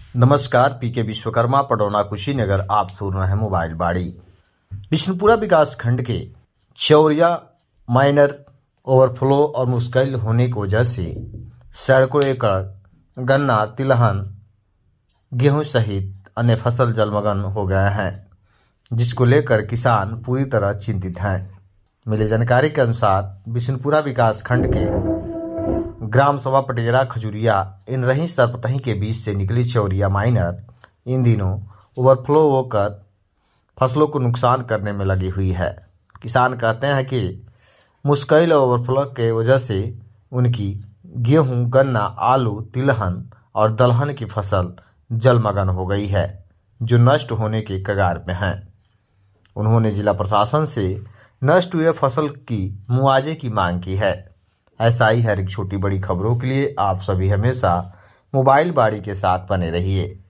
नमस्कार, पीके विश्वकर्मा, पडौना, कुशीनगर। आप सुन रहे हैं मोबाइल बाड़ी। बिशनपुरा विकास खंड के चौरिया माइनर ओवरफ्लो और मुश्किल होने की वजह से सड़कों एकड़ गन्ना, तिलहन, गेहूं सहित अन्य फसल जलमग्न हो गए हैं, जिसको लेकर किसान पूरी तरह चिंतित हैं। मिली जानकारी के अनुसार बिशनपुरा विकास खंड के ग्राम सभा पटेरा खजुरिया इन रही सरपतही के बीच से निकली चौरिया माइनर इन दिनों ओवरफ्लो होकर फसलों को नुकसान करने में लगी हुई है। किसान कहते हैं कि मुश्किल ओवरफ्लो के वजह से उनकी गेहूं, गन्ना, आलू, तिलहन और दलहन की फसल जलमग्न हो गई है, जो नष्ट होने के कगार में है। उन्होंने जिला प्रशासन से नष्ट हुए फसल की मुआवजे की मांग की है। ऐसा ही हर एक छोटी बड़ी खबरों के लिए आप सभी हमेशा मोबाइल बाड़ी के साथ बने रहिए।